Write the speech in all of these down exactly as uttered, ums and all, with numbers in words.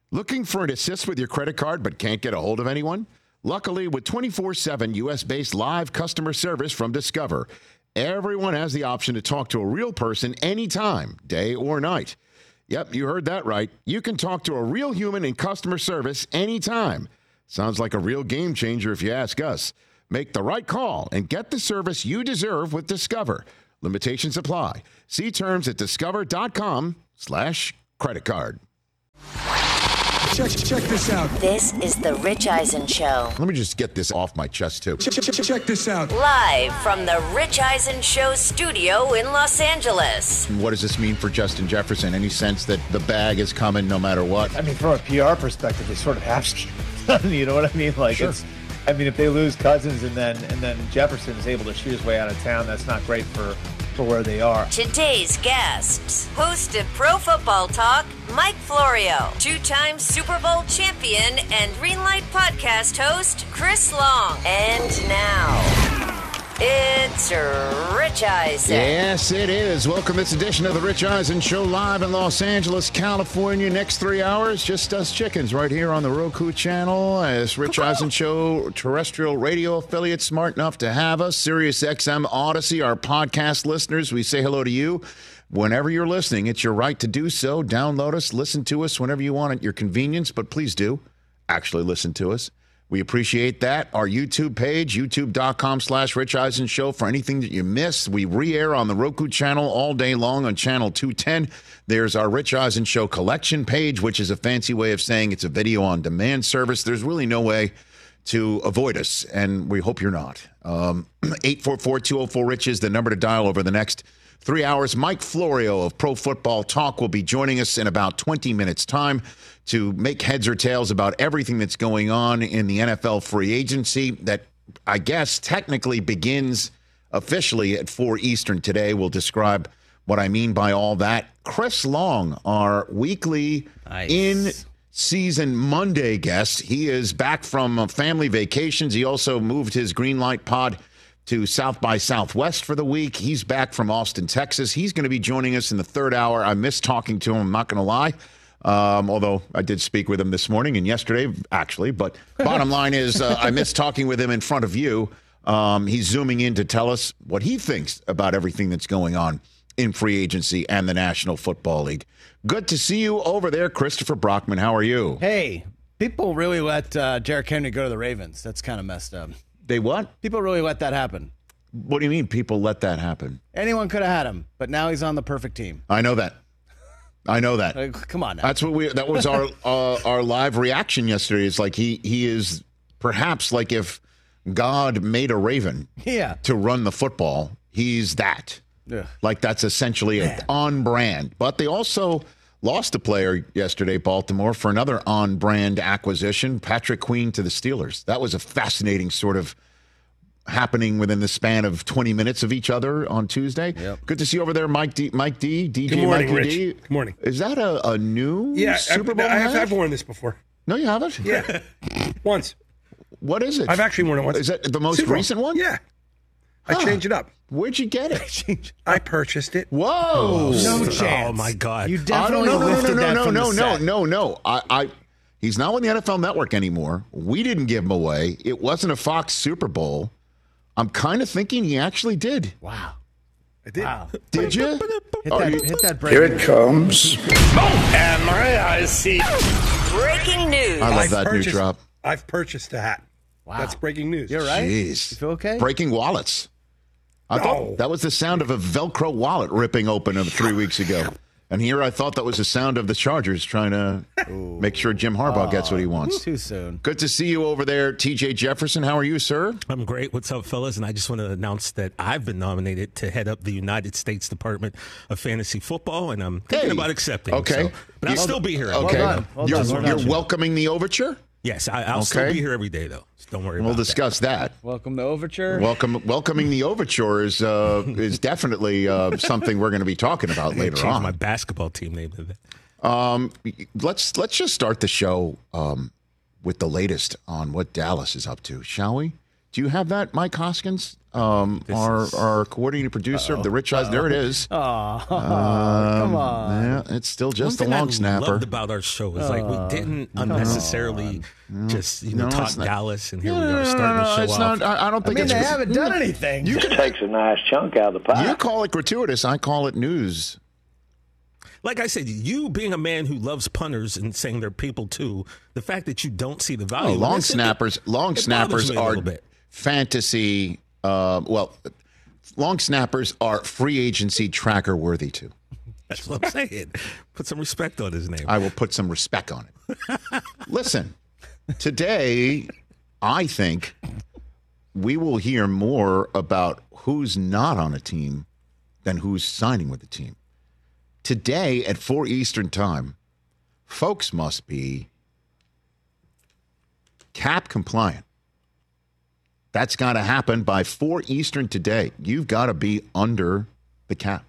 Looking for an assist with your credit card but can't get a hold of anyone? Luckily, with twenty-four seven U S-based live customer service from Discover, everyone has the option to talk to a real person anytime, day or night. Yep, you heard that right. You can talk to a real human in customer service anytime. Sounds like a real game changer if you ask us. Make the right call and get the service you deserve with Discover. Limitations apply. See terms at discover.com slash credit card. Check, check this out. This is the Rich Eisen Show. Let me just get this off my chest, too. Check, check, check this out. Live from the Rich Eisen Show studio in Los Angeles. What does this mean for Justin Jefferson? Any sense that the bag is coming no matter what? I mean, from a P R perspective, they sort of have to. You know what I mean? Like, sure. it's. I mean, if they lose Cousins and then and then Jefferson is able to shoot his way out of town, that's not great for, for where they are. Today's guests, host of Pro Football Talk, Mike Florio, two-time Super Bowl champion and Greenlight podcast host, Chris Long. And now, it's Rich Eisen. Yes, it is. Welcome to this edition of the Rich Eisen Show live in Los Angeles, California. Next three hours, just us chickens right here on the Roku channel. As Rich Eisen Show terrestrial radio affiliate smart enough to have us. Sirius X M Odyssey, our podcast listeners, we say hello to you. Whenever you're listening, it's your right to do so. Download us, listen to us whenever you want at your convenience, but please do actually listen to us. We appreciate that. Our YouTube page, youtube.com slash Rich Eisen Show for anything that you miss. We re-air on the Roku channel all day long on channel two ten. There's our Rich Eisen Show collection page, which is a fancy way of saying it's a video on demand service. There's really no way to avoid us, and we hope you're not. Um, eight four four, two oh four, RICH is the number to dial over the next three hours. Mike Florio of Pro Football Talk will be joining us in about twenty minutes' time to make heads or tails about everything that's going on in the N F L free agency that I guess technically begins officially at four Eastern today. We'll describe what I mean by all that. Chris Long, our weekly nice. in-season Monday guest. He is back from family vacations. He also moved his Greenlight pod to South by Southwest for the week. He's back from Austin, Texas. He's going to be joining us in the third hour. I miss talking to him, I'm not going to lie. Um, although I did speak with him this morning and yesterday, actually. But bottom line is uh, I miss talking with him in front of you. Um, he's zooming in to tell us what he thinks about everything that's going on in free agency and the National Football League. Good to see you over there, Christopher Brockman. How are you? Hey, people really let uh, Derrick Henry go to the Ravens. That's kind of messed up. They what? People really let that happen. What do you mean people let that happen? Anyone could have had him, but now he's on the perfect team. I know that. I know that. Like, come on now. That's what we. That was our uh, our live reaction yesterday. It's like he he is perhaps like if God made a raven, yeah. to run the football. He's that. Ugh. Like that's essentially a, on brand. But they also lost a player yesterday, Baltimore, for another on brand acquisition, Patrick Queen to the Steelers. That was a fascinating sort of happening within the span of twenty minutes of each other on Tuesday. Yep. Good to see you over there, Mike D. Mike D. D J Good morning, Mikey Rich. D. Good morning. Is that a, a new Yeah, Super I've, Bowl I've, hat? I've worn this before. No, you haven't? Yeah, once. What is it? I've actually worn it once. Is that the most Super Bowl. recent one? Yeah. I Huh. changed it up. Where'd you get it? I purchased it. Whoa! No Oh, chance. Oh, my God. You I don't definitely no, no, no, lifted no, that no, from no, the no, set. no, no. I, I, he's not on the N F L Network anymore. We didn't give him away. It wasn't a Fox Super Bowl. I'm kind of thinking he actually did. Wow. I did. Wow. Did you? Hit Oh, that, you- hit that break. Here it comes. And my eyes see. Breaking news. I love I've that new purchased- drop. I've purchased a hat. Wow. That's breaking news. You're right. Jeez. You feel okay? Breaking wallets. I No. thought that was the sound of a Velcro wallet ripping open three weeks ago. And here I thought that was the sound of the Chargers trying to make sure Jim Harbaugh gets what he wants. Too soon. Good to see you over there, T J Jefferson. How are you, sir? I'm great. What's up, fellas? And I just want to announce that I've been nominated to head up the United States Department of Fantasy Football, and I'm thinking Hey. about accepting. Okay. So, but I'll still be here. Okay. done. Well you're done. Well you're done. welcoming the overture? Yes, I, I'll Okay. still be here every day, though. So don't worry We'll about discuss that. Welcome to Overture. Welcome, welcoming the overture is uh, is definitely uh, something we're going to be talking about that. later Change on. my basketball team name to that. Um, let's let's just start the show um, with the latest on what Dallas is up to, shall we? Do you have that, Mike Hoskins? Um, our is- our coordinating producer of the Rich Eyes. There it is. Oh, Um, come on. Yeah, it's still just One a thing long I snapper. loved about our show is like we didn't unnecessarily just you know No, talk it's not- Dallas, and here No, we no, are no, starting no, to show it's off. not. I, I don't I think mean, it's. they haven't done anything. You can Takes a nice chunk out of the pie. you call it gratuitous. I call it news. Like I said, you being a man who loves punters and saying they're people too, the fact that you don't see the value. Oh, in long this, it- snappers. Long it snappers bothers me a are little bit. fantasy. Uh, well, long snappers are free agency tracker worthy too. That's what I'm saying. Put some respect on his name. I will put some respect on it. Listen, today, I think we will hear more about who's not on a team than who's signing with the team. Today at four Eastern time, folks must be cap compliant. That's got to happen by four Eastern today. You've got to be under the cap.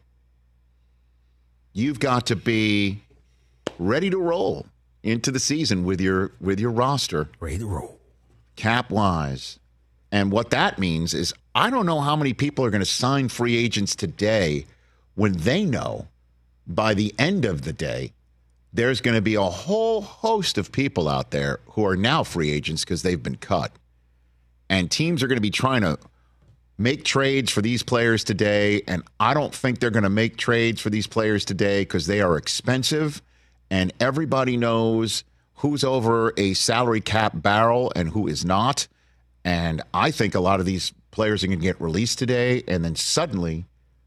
You've got to be ready to roll into the season with your with your roster, Ready to roll. cap wise. And what that means is I don't know how many people are going to sign free agents today when they know by the end of the day there's going to be a whole host of people out there who are now free agents because they've been cut. And teams are going to be trying to make trades for these players today. And I don't think they're going to make trades for these players today because they are expensive. And everybody knows who's over a salary cap barrel and who is not. And I think a lot of these players are going to get released today. And then suddenly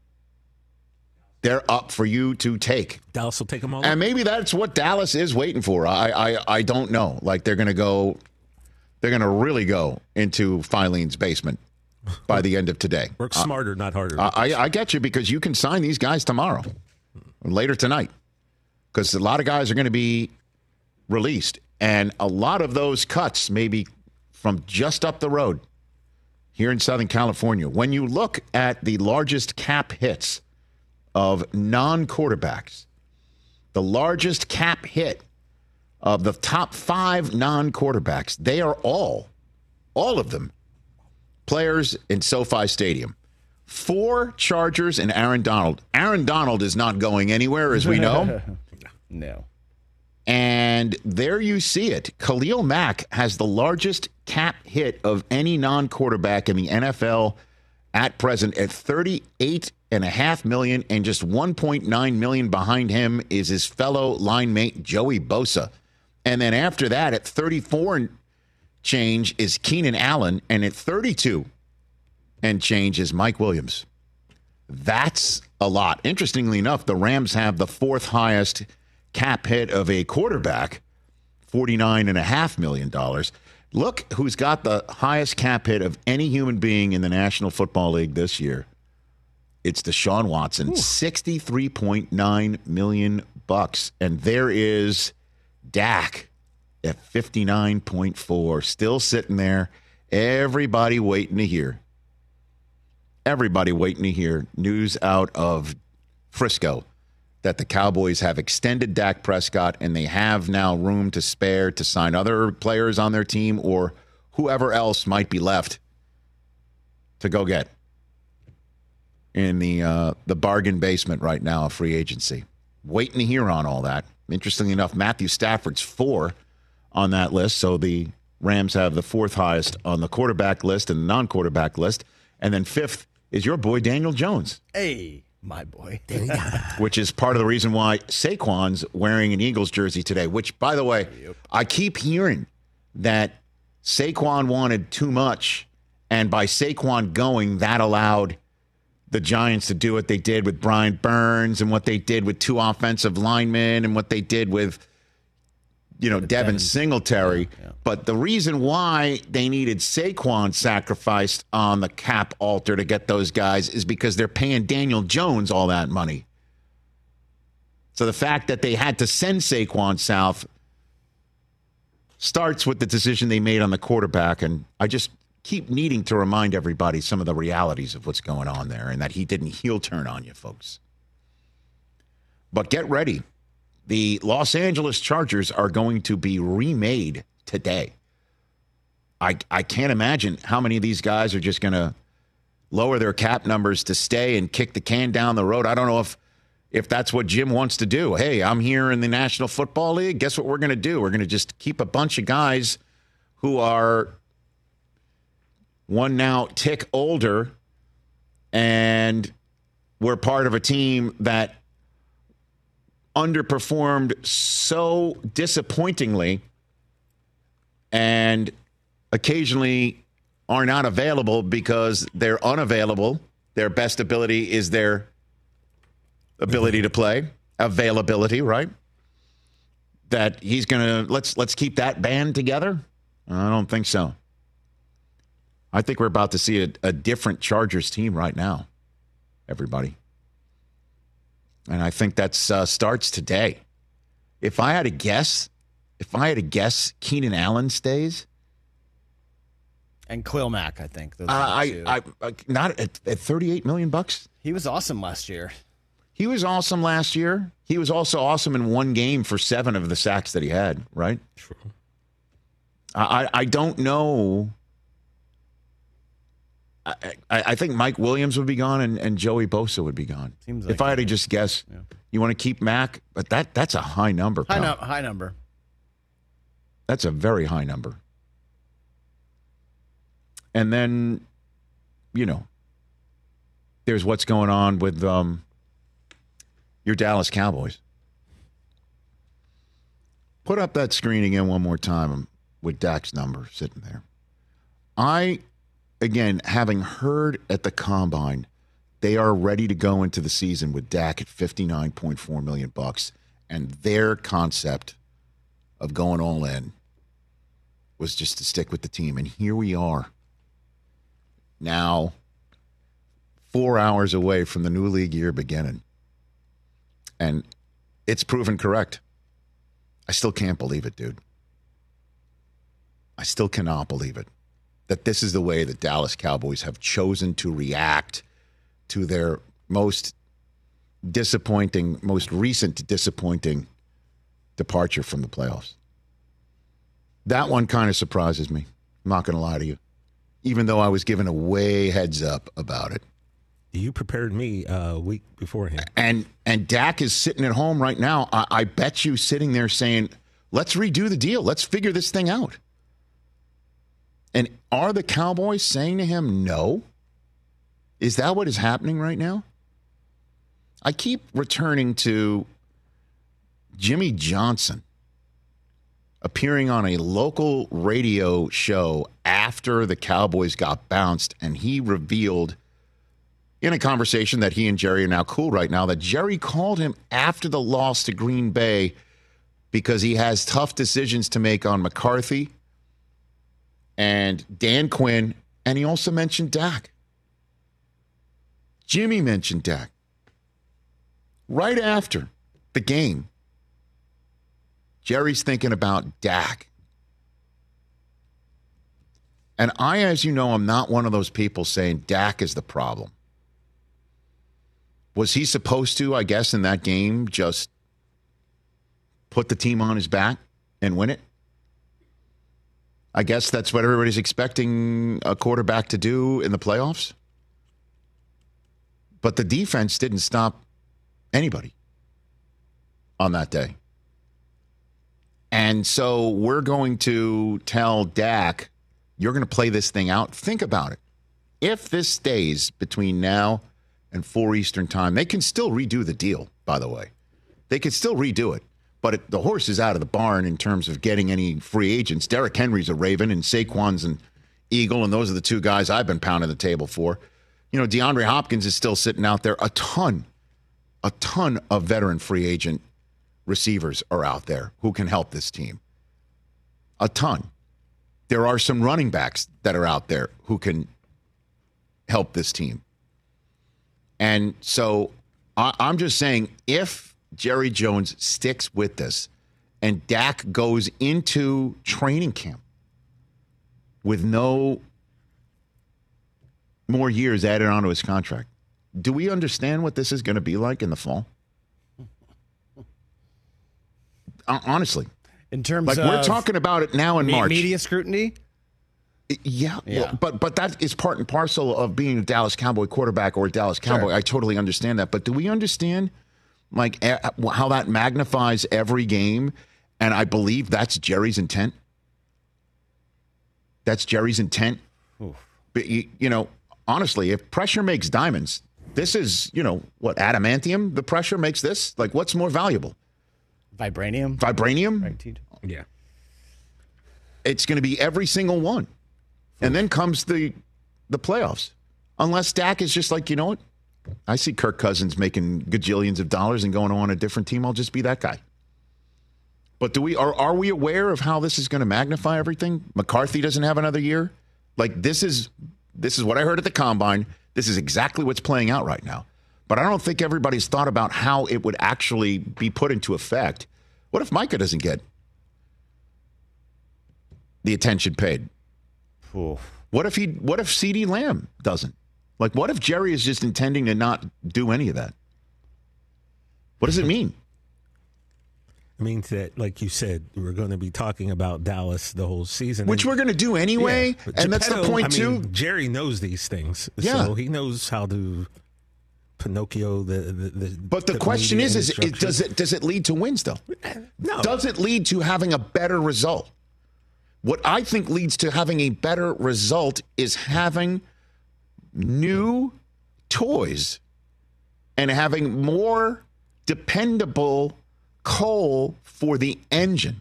they're up for you to take. Dallas will take them all. And maybe that's what Dallas is waiting for. I I, I don't know. Like they're going to go, they're going to really go into Filene's basement by the end of today. Work smarter, not harder. I, I, I get you because you can sign these guys tomorrow, later tonight, because a lot of guys are going to be released. And a lot of those cuts may be from just up the road here in Southern California. When you look at the largest cap hits of non-quarterbacks, the largest cap hit of the top five non-quarterbacks, they are all, all of them, players in SoFi Stadium. Four Chargers and Aaron Donald. Aaron Donald is not going anywhere, as we know. No. And there you see it. Khalil Mack has the largest cap hit of any non-quarterback in the N F L at present at thirty-eight and a half million, and just one point nine million behind him is his fellow line mate Joey Bosa. And then after that, at thirty-four and change is Keenan Allen, and at thirty-two and change is Mike Williams. That's a lot. Interestingly enough, the Rams have the fourth highest cap hit of a quarterback, forty-nine and a half million dollars. Look who's got the highest cap hit of any human being in the National Football League this year. It's Deshaun Watson, Ooh. sixty-three point nine million bucks. And there is Dak at fifty-nine point four, still sitting there. Everybody waiting to hear. Everybody waiting to hear news out of Frisco that the Cowboys have extended Dak Prescott and they have now room to spare to sign other players on their team or whoever else might be left to go get in the uh, the bargain basement right now of free agency. Waiting to hear on all that. Interestingly enough, Matthew Stafford's four on that list, so the Rams have the fourth highest on the quarterback list and the non-quarterback list. And then fifth is your boy Daniel Jones. Hey. My boy. Which is part of the reason why Saquon's wearing an Eagles jersey today, which, by the way, yep. I keep hearing that Saquon wanted too much, and by Saquon going, that allowed the Giants to do what they did with Brian Burns and what they did with two offensive linemen and what they did with, you know, Devin, Devin Singletary. Yeah, yeah. But the reason why they needed Saquon sacrificed on the cap altar to get those guys is because they're paying Daniel Jones all that money. So the fact that they had to send Saquon south starts with the decision they made on the quarterback. And I just keep needing to remind everybody some of the realities of what's going on there and that he didn't heel turn on you, folks. But get ready. The Los Angeles Chargers are going to be remade today. I, I can't imagine how many of these guys are just going to lower their cap numbers to stay and kick the can down the road. I don't know if if that's what Jim wants to do. Hey, I'm here in the National Football League. Guess what we're going to do? We're going to just keep a bunch of guys who are one now tick older, and we're part of a team that underperformed so disappointingly and occasionally are not available because they're unavailable. Their best ability is their ability to play, availability, right? That he's going to, let's let's keep that band together? I don't think so. I think we're about to see a, a different Chargers team right now, everybody. And I think that uh, starts today. If I had to guess, if I had to guess, Keenan Allen stays. And Khalil Mack, I think. Those Uh, are the I, two. I, I, not at, at thirty-eight million bucks. He was awesome last year. He was awesome last year. He was also awesome in one game for seven of the sacks that he had. Right? True. I, I don't know. I, I, I think Mike Williams would be gone and, and Joey Bosa would be gone. Seems like if I had to just guess, Yeah. you want to keep Mack, but that that's a high number. High, pal. no, high number. That's a very high number. And then, you know, there's what's going on with um, your Dallas Cowboys. Put up that screen again one more time with Dak's number sitting there. I, again, having heard at the Combine, they are ready to go into the season with Dak at fifty-nine point four million bucks, and their concept of going all in was just to stick with the team. And here we are. Now, four hours away from the new league year beginning. And it's proven correct. I still can't believe it, dude. I still cannot believe it. That this is the way the Dallas Cowboys have chosen to react to their most disappointing, most recent disappointing departure from the playoffs. That one kind of surprises me. I'm not going to lie to you. Even though I was given a way heads up about it. You prepared me a week beforehand. And and Dak is sitting at home right now. I, I bet you sitting there saying, let's redo the deal. Let's figure this thing out. And are the Cowboys saying to him, no? Is that what is happening right now? I keep returning to Jimmy Johnson appearing on a local radio show after the Cowboys got bounced, and he revealed in a conversation that he and Jerry are now cool right now, that Jerry called him after the loss to Green Bay because he has tough decisions to make on McCarthy and Dan Quinn, and he also mentioned Dak. Jimmy mentioned Dak. Right after the game, Jerry's thinking about Dak. And I, as you know, I'm not one of those people saying Dak is the problem. Was he supposed to, I guess, in that game, just put the team on his back and win it? I guess that's what everybody's expecting a quarterback to do in the playoffs. But the defense didn't stop anybody on that day. And so we're going to tell Dak, you're going to play this thing out. Think about it. If this stays between now and four Eastern time, they can still redo the deal, by the way. They could still redo it. But it, the horse is out of the barn in terms of getting any free agents. Derrick Henry's a Raven, and Saquon's an Eagle, and those are the two guys I've been pounding the table for. You know, DeAndre Hopkins is still sitting out there. A ton, a ton of veteran free agent receivers are out there who can help this team. A ton. There are some running backs that are out there who can help this team. And so I, I'm just saying, if Jerry Jones sticks with this and Dak goes into training camp with no more years added onto his contract, do we understand what this is going to be like in the fall? Honestly. In terms like of we're talking about it now in me- March. media scrutiny? Yeah, Yeah. well, but but that is part and parcel of being a Dallas Cowboy quarterback or a Dallas Cowboy. Sure. I totally understand that. But do we understand like eh, how that magnifies every game? And I believe that's Jerry's intent. That's Jerry's intent. Oof. But you, you know, honestly, if pressure makes diamonds, this is, you know, what, adamantium? The pressure makes this? Like, what's more valuable? Vibranium. Vibranium? Right, T J? Yeah. It's going to be every single one. And then comes the the playoffs. Unless Dak is just like, you know what? I see Kirk Cousins making gajillions of dollars and going on a different team. I'll just be that guy. But do we are are we aware of how this is going to magnify everything? McCarthy doesn't have another year. Like this is this is what I heard at the combine. This is exactly what's playing out right now. But I don't think everybody's thought about how it would actually be put into effect. What if Micah doesn't get the attention paid? Oof. What if he? What if CeeDee Lamb doesn't? Like, what if Jerry is just intending to not do any of that? What does it mean? It means that, like you said, we're going to be talking about Dallas the whole season. Which and, we're going to do anyway, yeah, but and that's the Geppetto, point I too. mean, Jerry knows these things, Yeah. so he knows how to Pinocchio the. the, the But the, the question media is: is it, instructions. does it does it lead to wins though? No. Does it lead to having a better result? What I think leads to having a better result is having new toys and having more dependable coal for the engine.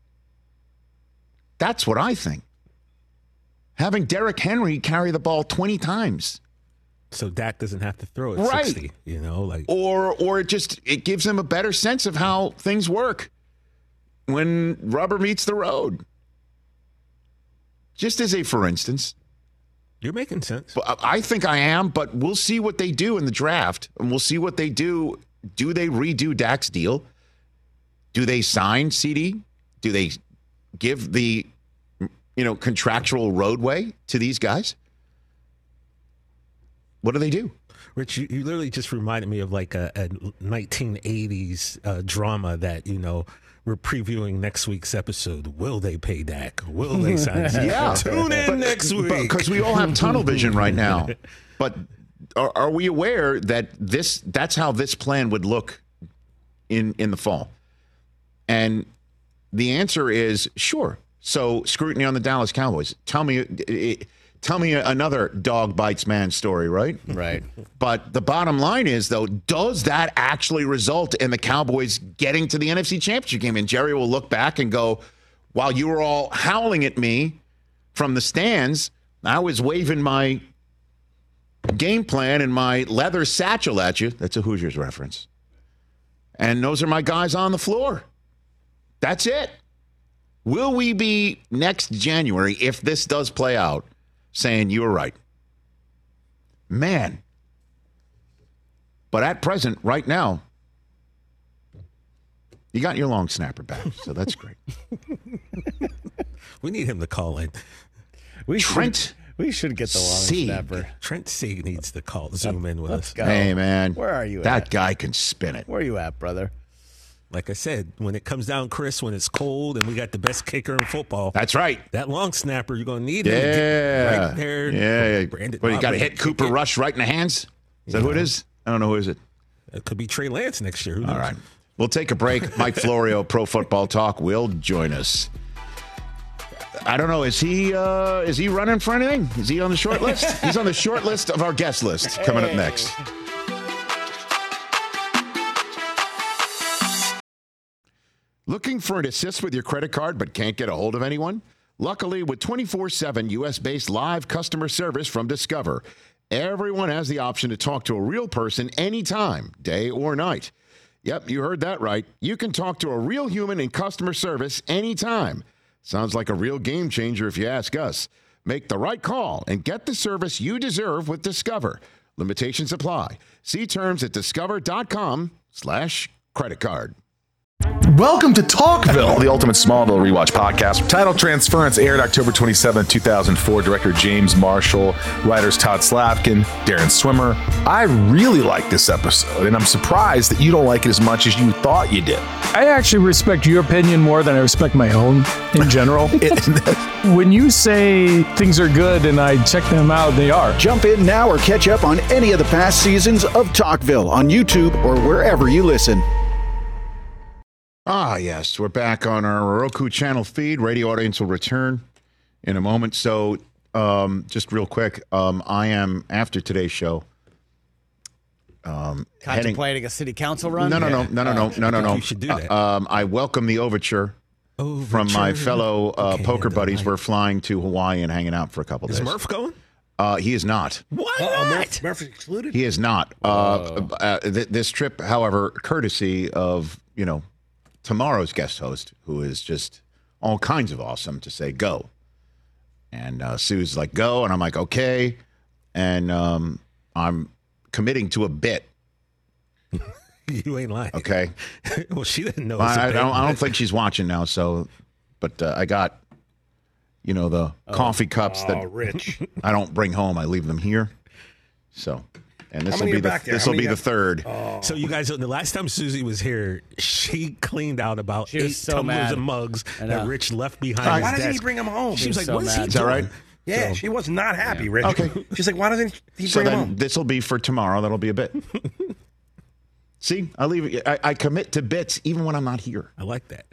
That's what I think. Having Derrick Henry carry the ball twenty times. So Dak doesn't have to throw it Right. sixty, you know, like Or or it just it gives him a better sense of how things work when rubber meets the road. Just as a for instance. you're making sense. But I think I am, but we'll see what they do in the draft, and we'll see what they do. Do they redo Dak's deal? Do they sign C D? Do they give the you know contractual roadway to these guys? What do they do? Rich, you, you literally just reminded me of like a, a nineteen eighties uh, drama that, you know, we're previewing next week's episode. Will they pay Dak? Will they sign Dak? Yeah. Tune in next week. Because we all have tunnel vision right now. But are, are we aware that this that's how this plan would look in, in the fall? And the answer is sure. So scrutiny on the Dallas Cowboys. Tell me, it, tell me another dog bites man story, right? Right. But the bottom line is, though, does that actually result in the Cowboys getting to the N F C Championship game? And Jerry will look back and go, while you were all howling at me from the stands, I was waving my game plan and my leather satchel at you. That's a Hoosiers reference. And those are my guys on the floor. That's it. Will we be next January, if this does play out, saying you were right? Man. But at present, right now, you got your long snapper back, so that's great. We need him to call in. We Trent should, we should get the long Sieg. snapper. Trent Sieg needs to call, zoom in with Let's us. go. Hey, man. Where are you That at? guy can spin it. Where are you at, brother? Like I said, when it comes down, Chris, when it's cold and we got the best kicker in football, That's right. that long snapper, you're going to need him to get Yeah. right there. Yeah. yeah. Brandon What, you got to Aubrey. hit Cooper Rush right in the hands? Is that who it is? I don't know who is it. It could be Trey Lance next year. Who knows? All right. We'll take a break. Mike Florio, Pro Football Talk, will join us. I don't know. Is he uh, is he running for anything? Is he on the short list? He's on the short list of our guest list coming up next. Looking for an assist with your credit card but can't get a hold of anyone? Luckily, with twenty-four seven U S-based live customer service from Discover, everyone has the option to talk to a real person anytime, day or night. Yep, you heard that right. You can talk to a real human in customer service anytime. Sounds like a real game changer if you ask us. Make the right call and get the service you deserve with Discover. Limitations apply. See terms at discover.com slash credit card. Welcome to Talkville. The Ultimate Smallville Rewatch Podcast. Title Transference aired October twenty-seventh, two thousand four. Director James Marshall. Writers Todd Slavkin, Darren Swimmer. I really like this episode, and I'm surprised that you don't like it as much as you thought you did. I actually respect your opinion more than I respect my own in general. When you say things are good and I check them out, they are. Jump in now or catch up on any of the past seasons of Talkville on YouTube or wherever you listen. Ah, yes. We're back on our Roku channel feed. Radio audience will return in a moment. So, um, just real quick, um, I am, after today's show, um, contemplating heading, a city council run? No, no, no, no, no, no, no, no, no. You should do that. Uh, um, I welcome the overture, overture. from my fellow uh, okay, poker buddies. Right. We're flying to Hawaii and hanging out for a couple is days. Is Murph going? Uh, he is not. Why Uh-oh, not? Murph, Murph excluded? He is not. Uh, uh, th- this trip, however, courtesy of, you know, tomorrow's guest host, who is just all kinds of awesome, to say go. And uh, Sue's like, go. And I'm like, okay. And um, I'm committing to a bit. You ain't lying. Okay. Well, she didn't know. I, I, don't, I don't think she's watching now. So, but uh, I got, you know, the oh. coffee cups oh, that Rich. I don't bring home. I leave them here. So. And this will be the this will be the third. Oh. So you guys, the last time Susie was here, she cleaned out about she eight so tumblers mad. of mugs that Rich left behind. Why his doesn't desk. he bring them home? She was like, so "What is mad. he Is that doing?" right? Yeah, so, she was not happy, yeah. Rich. Okay. She's like, why doesn't he so bring them then home? This will be for tomorrow. That'll be a bit. See, I leave it. I, I commit to bits even when I'm not here. I like that.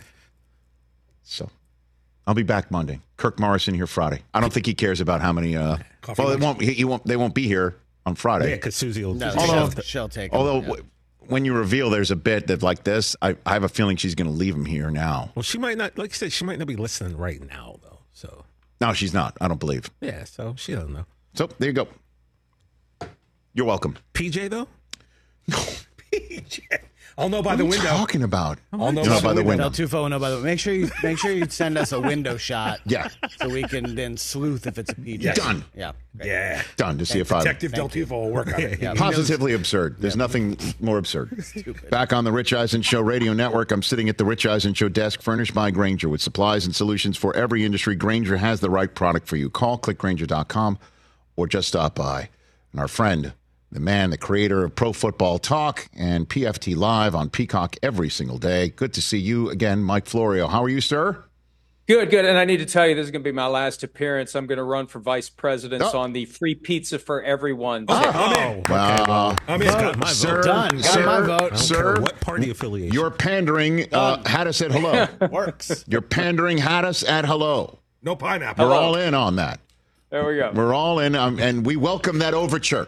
So I'll be back Monday. Kirk Morrison here Friday. I don't think he cares about how many. Uh, Coffee well, it lunch. won't. He, he won't. They won't be here on Friday. Yeah, because Susie will. No, although, she'll, she'll take. Although, them, yeah. w- when you reveal there's a bit that like this, I, I have a feeling she's going to leave him here now. Well, she might not. Like you said, she might not be listening right now, though. So. No, she's not. I don't believe. Yeah. So she doesn't know. So there you go. You're welcome. P J though. P J. I'll know by what the are you window. Talking about. I'll know, know by, by the window. El Tufo, no, by the Make sure you make sure you send us a window shot. Yeah. So we can then sleuth if it's a P J. Yes. Done. Yeah. Great. Yeah. Done to see if I. Detective Del Tufo will work on it. Yeah. Positively absurd. There's nothing more absurd. Back on the Rich Eisen Show Radio Network, I'm sitting at the Rich Eisen Show desk, furnished by Grainger with supplies and solutions for every industry. Grainger has the right product for you. Call click grainger dot com or just stop by. And our friend, the man, the creator of Pro Football Talk and P F T Live on Peacock every single day. Good to see you again, Mike Florio. How are you, sir? Good, good. And I need to tell you, this is going to be my last appearance. I'm going to run for vice president Oh. on the free pizza for everyone. Oh, So- I'm in. Wow. Okay, well, I'm in. got my vote. Sir, Done. Got sir, my vote. I don't Sir, care what party affiliation. you're pandering. Uh, Hadis at hello. Works. You're pandering Hadis at hello. No pineapple. We're Hello. all in on that. There we go. We're all in, um, and we welcome that overture.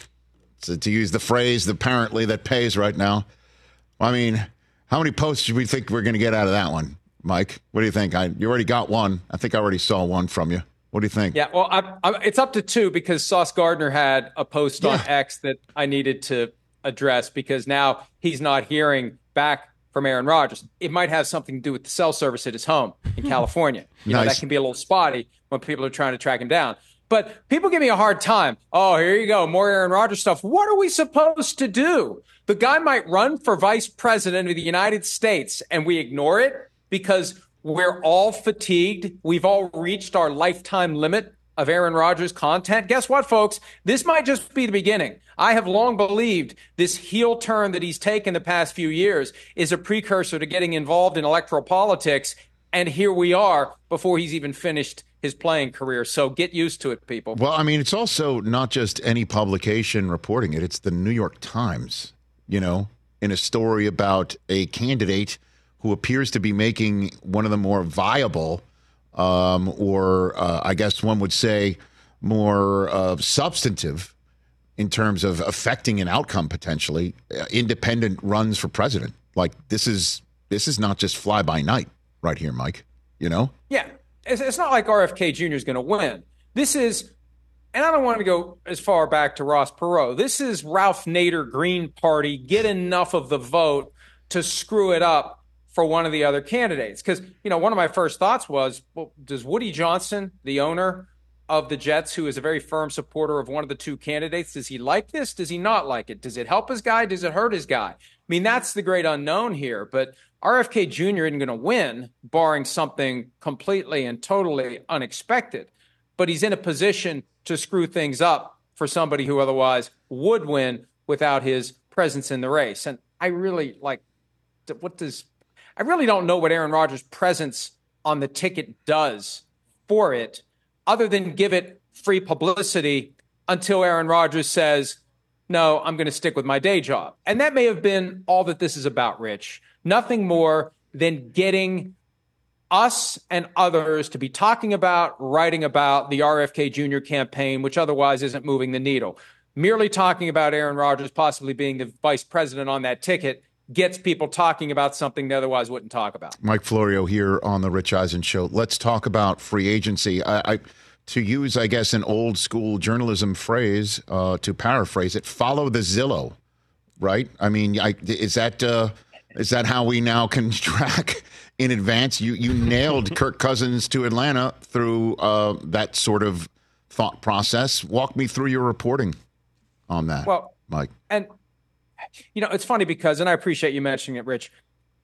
So to use the phrase apparently that pays right now. I mean, how many posts do we think we're going to get out of that one, Mike? What do you think? I, you already got one. I think I already saw one from you. What do you think? Yeah, well, I, I, it's up to two because Sauce Gardner had a post on Yeah. X that I needed to address because now he's not hearing back from Aaron Rodgers. It might have something to do with the cell service at his home in California. You know, Nice. that can be a little spotty when people are trying to track him down. But people give me a hard time. Oh, here you go. More Aaron Rodgers stuff. What are we supposed to do? The guy might run for vice president of the United States and we ignore it because we're all fatigued. We've all reached our lifetime limit of Aaron Rodgers content. Guess what, folks? This might just be the beginning. I have long believed this heel turn that he's taken the past few years is a precursor to getting involved in electoral politics. And here we are before he's even finished his playing career. So get used to it, people. Well, I mean, it's also not just any publication reporting it. It's the New York Times, you know, in a story about a candidate who appears to be making one of the more viable um, or uh, I guess one would say more uh, substantive in terms of affecting an outcome potentially, uh, independent runs for president. Like this is this is not just fly by night right here, Mike, you know? Yeah. It's, it's not like R F K Junior is going to win. This is, and I don't want to go as far back to Ross Perot. This is Ralph Nader Green Party. Get enough of the vote to screw it up for one of the other candidates. Because, you know, one of my first thoughts was, well, does Woody Johnson, the owner of the Jets, who is a very firm supporter of one of the two candidates, does he like this? Does he not like it? Does it help his guy? Does it hurt his guy? mean, that's the great unknown here. But R F K Junior isn't going to win, barring something completely and totally unexpected. But he's in a position to screw things up for somebody who otherwise would win without his presence in the race. And I really like, what does, I really don't know what Aaron Rodgers' presence on the ticket does for it, other than give it free publicity until Aaron Rodgers says, no, I'm going to stick with my day job. And that may have been all that this is about, Rich. Nothing more than getting us and others to be talking about, writing about the R F K Junior campaign, which otherwise isn't moving the needle. Merely talking about Aaron Rodgers possibly being the vice president on that ticket gets people talking about something they otherwise wouldn't talk about. Mike Florio here on the Rich Eisen Show. Let's talk about free agency. I, I to use, I guess, an old school journalism phrase, uh, to paraphrase it, follow the Zillow, right? I mean, I, is that uh, is that how we now can track in advance? You you nailed Kirk Cousins to Atlanta through uh, that sort of thought process. Walk me through your reporting on that, well, Mike. And, you know, it's funny because, and I appreciate you mentioning it, Rich,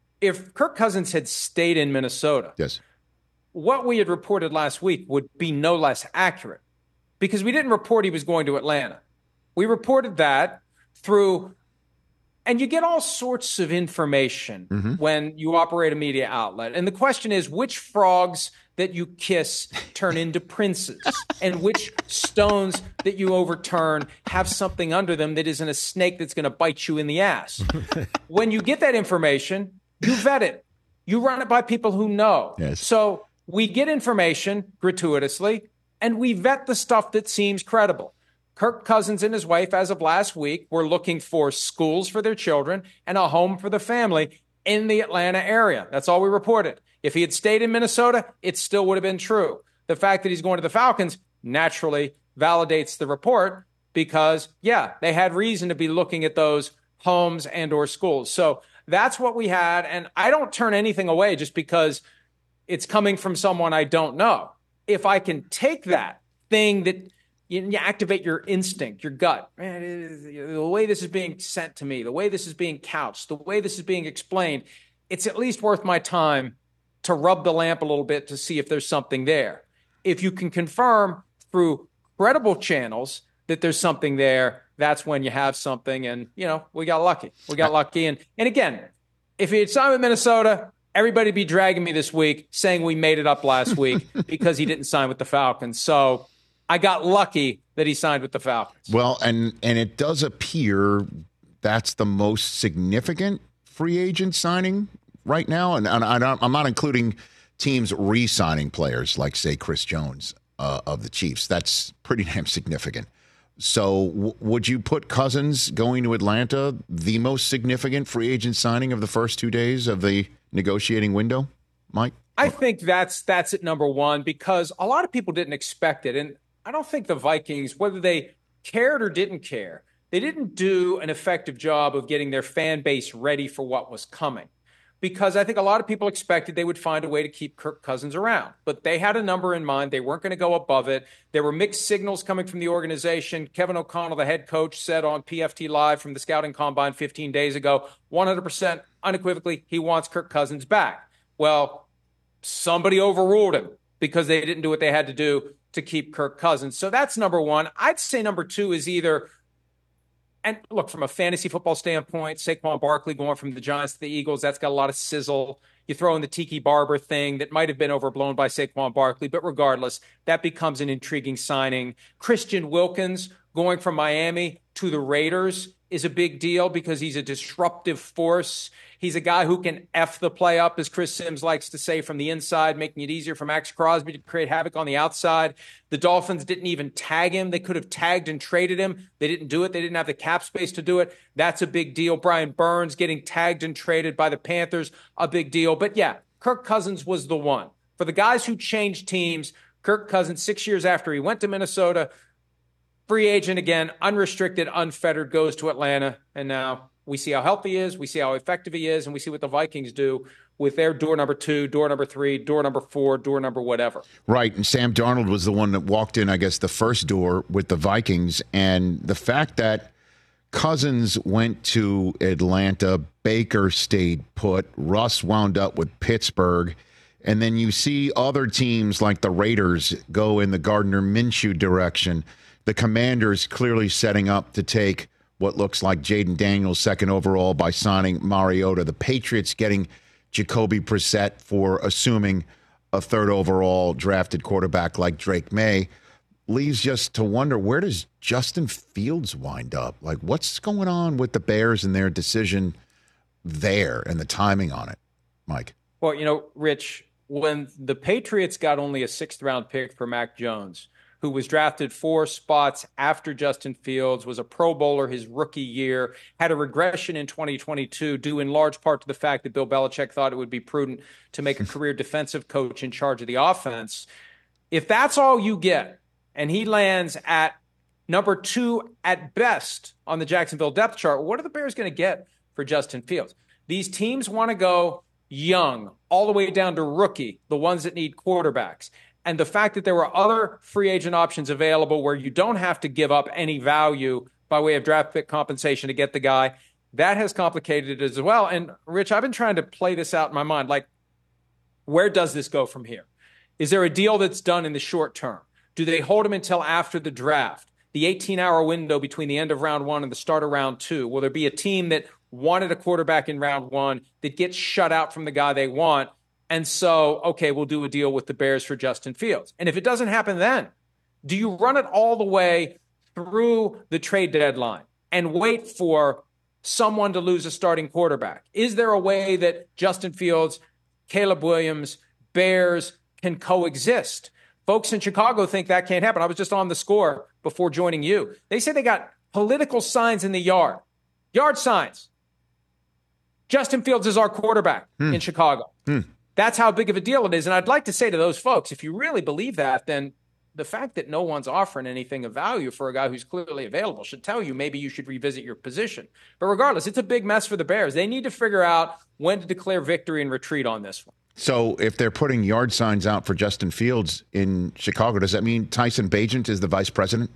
if Kirk Cousins had stayed in Minnesota, yes, what we had reported last week would be no less accurate, because we didn't report he was going to Atlanta. We reported that through, and you get all sorts of information mm-hmm. when you operate a media outlet. And the question is, which frogs that you kiss turn into princes, and which stones that you overturn have something under them that isn't a snake that's going to bite you in the ass. When you get that information, you vet it. You run it by people who know. Yes. So we get information gratuitously, and we vet the stuff that seems credible. Kirk Cousins and his wife, as of last week, were looking for schools for their children and a home for the family in the Atlanta area. That's all we reported. If he had stayed in Minnesota, it still would have been true. The fact that he's going to the Falcons naturally validates the report because, yeah, they had reason to be looking at those homes and or schools. So that's what we had. And I don't turn anything away just because it's coming from someone I don't know. If I can take that thing that you, you activate your instinct, your gut, man, it is, the way this is being sent to me, the way this is being couched, the way this is being explained, it's at least worth my time to rub the lamp a little bit to see if there's something there. If you can confirm through credible channels that there's something there, that's when you have something. And, you know, we got lucky. We got lucky. And, and again, if he had signed with Minnesota, everybody be dragging me this week saying we made it up last week because he didn't sign with the Falcons. So I got lucky that he signed with the Falcons. Well, and, and it does appear that's the most significant free agent signing right now, and, and I don't, I'm not including teams re-signing players like, say, Chris Jones uh, of the Chiefs. That's pretty damn significant. So w- would you put Cousins going to Atlanta the most significant free agent signing of the first two days of the negotiating window, Mike? I think that's that's at number one because a lot of people didn't expect it. And I don't think the Vikings, whether they cared or didn't care, they didn't do an effective job of getting their fan base ready for what was coming. Because I think a lot of people expected they would find a way to keep Kirk Cousins around. But they had a number in mind. They weren't going to go above it. There were mixed signals coming from the organization. Kevin O'Connell, the head coach, said on P F T Live from the Scouting Combine fifteen days ago, one hundred percent unequivocally, he wants Kirk Cousins back. Well, somebody overruled him because they didn't do what they had to do to keep Kirk Cousins. So that's number one. I'd say number two is either... And look, from a fantasy football standpoint, Saquon Barkley going from the Giants to the Eagles, that's got a lot of sizzle. You throw in the Tiki Barber thing that might have been overblown by Saquon Barkley, but regardless, that becomes an intriguing signing. Christian Wilkins going from Miami to the Raiders is a big deal because he's a disruptive force. He's a guy who can F the play up, as Chris Sims likes to say, from the inside, making it easier for Max Crosby to create havoc on the outside. The Dolphins didn't even tag him. They could have tagged and traded him. They didn't do it. They didn't have the cap space to do it. That's a big deal. Brian Burns getting tagged and traded by the Panthers, a big deal. But yeah, Kirk Cousins was the one. For the guys who changed teams, Kirk Cousins, six years after he went to Minnesota, free agent again, unrestricted, unfettered, goes to Atlanta. And now we see how healthy he is, we see how effective he is, and we see what the Vikings do with their door number two, door number three, door number four, door number whatever. Right, and Sam Darnold was the one that walked in, I guess, the first door with the Vikings. And the fact that Cousins went to Atlanta. Baker stayed put. Russ wound up with Pittsburgh. And then you see other teams like the Raiders go in the Gardner Minshew direction. The Commanders clearly setting up to take what looks like Jaden Daniels second overall by signing Mariota. The Patriots getting Jacoby Brissett for assuming a third overall drafted quarterback like Drake May. Leaves just to wonder, where does Justin Fields wind up? Like, what's going on with the Bears and their decision there and the timing on it, Mike? Well, you know, Rich, when the Patriots got only a sixth round pick for Mac Jones, who was drafted four spots after Justin Fields, was a Pro Bowler his rookie year, had a regression in twenty twenty-two, due in large part to the fact that Bill Belichick thought it would be prudent to make a career defensive coach in charge of the offense. If that's all you get, and he lands at number two at best on the Jacksonville depth chart, what are the Bears going to get for Justin Fields? These teams want to go young, all the way down to rookie, the ones that need quarterbacks. And the fact that there were other free agent options available where you don't have to give up any value by way of draft pick compensation to get the guy, that has complicated it as well. And Rich, I've been trying to play this out in my mind. Like, where does this go from here? Is there a deal that's done in the short term? Do they hold him until after the draft? The eighteen-hour window between the end of round one and the start of round two? Will there be a team that wanted a quarterback in round one that gets shut out from the guy they want? And so, okay, we'll do a deal with the Bears for Justin Fields. And if it doesn't happen then, do you run it all the way through the trade deadline and wait for someone to lose a starting quarterback? Is there a way that Justin Fields, Caleb Williams, Bears can coexist? Folks in Chicago think that can't happen. I was just on the Score before joining you. They say they got political signs in the yard. Yard signs. Justin Fields is our quarterback hmm. in Chicago. Hmm. That's how big of a deal it is. And I'd like to say to those folks, if you really believe that, then the fact that no one's offering anything of value for a guy who's clearly available should tell you maybe you should revisit your position. But regardless, it's a big mess for the Bears. They need to figure out when to declare victory and retreat on this one. So if they're putting yard signs out for Justin Fields in Chicago, does that mean Tyson Bagent is the vice president?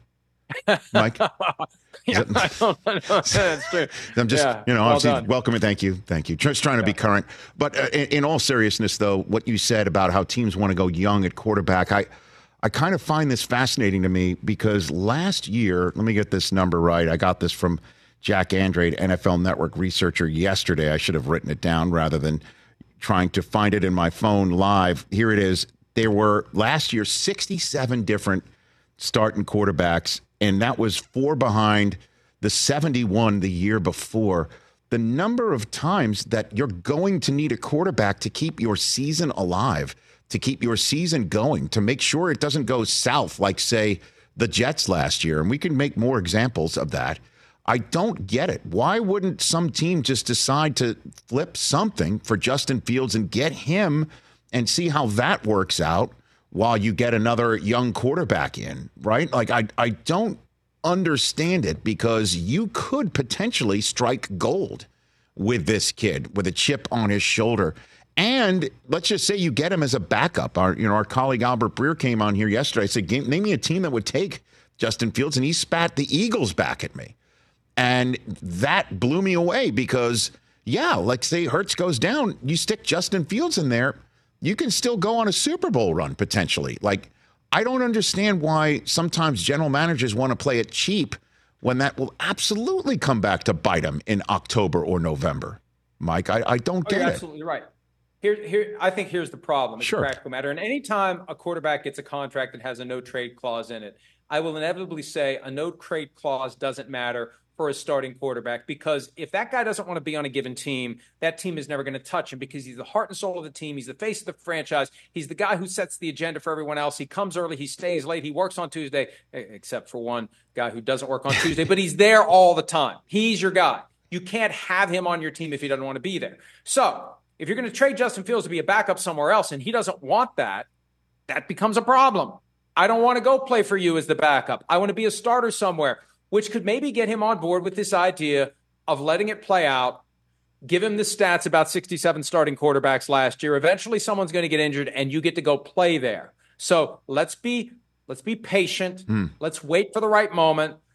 Mike? yeah, I don't know. That's true. I'm just, yeah, you know, well obviously, done. welcome and thank you. Thank you. Just trying to yeah. be current. But uh, in, in all seriousness, though, what you said about how teams want to go young at quarterback, I, I kind of find this fascinating to me because last year, let me get this number right. I got this from Jack Andrade, N F L Network researcher, yesterday. I should have written it down rather than trying to find it in my phone live. Here it is. There were last year sixty-seven different starting quarterbacks, and that was four behind the seventy-one the year before. The number of times that you're going to need a quarterback to keep your season alive, to keep your season going, to make sure it doesn't go south like, say, the Jets last year. And we can make more examples of that. I don't get it. Why wouldn't some team just decide to flip something for Justin Fields and get him and see how that works out while you get another young quarterback in, right? Like, I, I don't understand it because you could potentially strike gold with this kid with a chip on his shoulder. And let's just say you get him as a backup. Our, you know, our colleague Albert Breer came on here yesterday. I said, name me a team that would take Justin Fields, and he spat the Eagles back at me. And that blew me away because, yeah, like say Hurts goes down, you stick Justin Fields in there, you can still go on a Super Bowl run potentially. Like, I don't understand why sometimes general managers want to play it cheap when that will absolutely come back to bite them in October or November. Mike, I, I don't oh, get you're it. Absolutely right. Here, here, I think here's the problem. It's Sure. a practical matter. And anytime a quarterback gets a contract that has a no trade clause in it, I will inevitably say a no trade clause doesn't matter for a starting quarterback, because if that guy doesn't want to be on a given team, that team is never going to touch him because he's the heart and soul of the team. He's the face of the franchise. He's the guy who sets the agenda for everyone else. He comes early. He stays late. He works on Tuesday, except for one guy who doesn't work on Tuesday, but he's there all the time. He's your guy. You can't have him on your team if he doesn't want to be there. So if you're going to trade Justin Fields to be a backup somewhere else and he doesn't want that, that becomes a problem. I don't want to go play for you as the backup. I want to be a starter somewhere, which could maybe get him on board with this idea of letting it play out, give him the stats about sixty-seven starting quarterbacks last year. Eventually someone's going to get injured and you get to go play there. So let's be let's be patient. Mm. Let's wait for the right moment.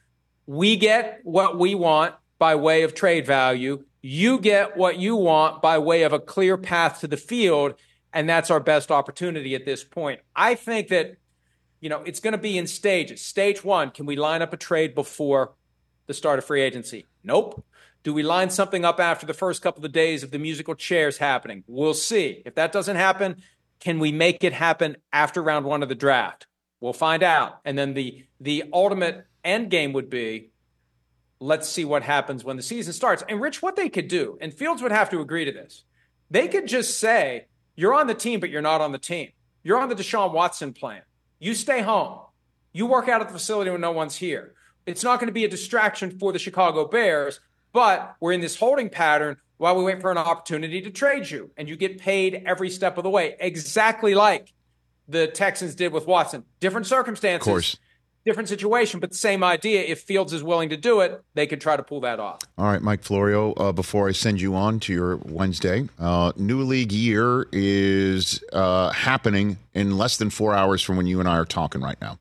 We get what we want by way of trade value. You get what you want by way of a clear path to the field, and that's our best opportunity at this point. I think that, you know, it's going to be in stages. Stage one, can we line up a trade before the start of free agency? Nope. Do we line something up after the first couple of days of the musical chairs happening? We'll see. If that doesn't happen, can we make it happen after round one of the draft? We'll find out. And then the the ultimate end game would be, let's see what happens when the season starts. And Rich, what they could do, and Fields would have to agree to this, they could just say, you're on the team, but you're not on the team. You're on the Deshaun Watson plan. You stay home. You work out at the facility when no one's here. It's not going to be a distraction for the Chicago Bears, but we're in this holding pattern while we wait for an opportunity to trade you. And you get paid every step of the way, exactly like the Texans did with Watson. Different circumstances. Of course. Different situation, but the same idea. If Fields is willing to do it, they could try to pull that off. All right, Mike Florio, uh, before I send you on to your Wednesday, uh, new league year is uh, happening in less than four hours from when you and I are talking right now.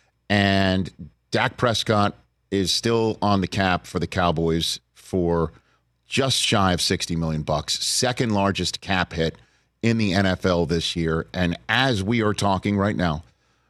And Dak Prescott is still on the cap for the Cowboys for just shy of sixty million bucks, second largest cap hit in the N F L this year. And as we are talking right now,